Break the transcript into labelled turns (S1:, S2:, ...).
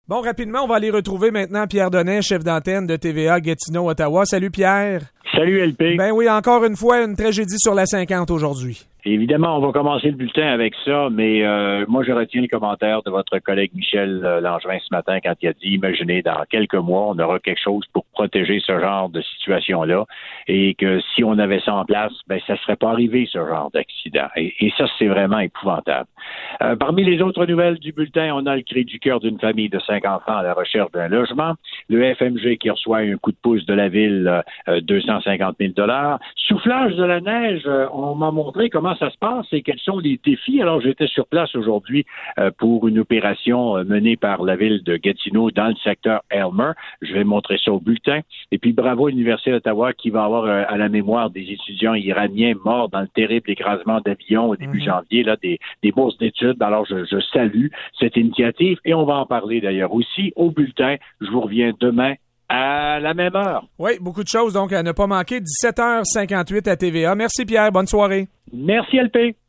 S1: Bon, rapidement, on va aller retrouver maintenant Pierre Donnet, chef d'antenne de TVA Gatineau, Ottawa. Salut Pierre.
S2: Salut LP.
S1: Ben oui, encore une fois, une tragédie sur la 50 aujourd'hui.
S2: Évidemment, on va commencer le bulletin avec ça, mais moi, je retiens le commentaire de votre collègue Michel Langevin ce matin quand il a dit, imaginez, dans quelques mois, on aura quelque chose pour protéger ce genre de situation-là et que si on avait ça en place, ben ça serait pas arrivé, ce genre d'accident. Et ça, c'est vraiment épouvantable. Parmi les autres nouvelles du bulletin, on a le cri du cœur d'une famille de 5 enfants à la recherche d'un logement, le FMG qui reçoit un coup de pouce de la ville, 250 000 $. Soufflage de la neige, on m'a montré comment ça se passe et quels sont les défis. Alors, j'étais sur place aujourd'hui pour une opération menée par la ville de Gatineau dans le secteur Aylmer. Je vais montrer ça au bulletin. Et puis, bravo à l'Université d'Ottawa qui va avoir à la mémoire des étudiants iraniens morts dans le terrible écrasement d'avion au début janvier, là, des bourses d'études. Alors, je salue cette initiative et on va en parler d'ailleurs aussi au bulletin. Je vous reviens demain à la même heure.
S1: Oui, beaucoup de choses donc à ne pas manquer. 17h58 à TVA. Merci Pierre, bonne soirée.
S2: Merci LP.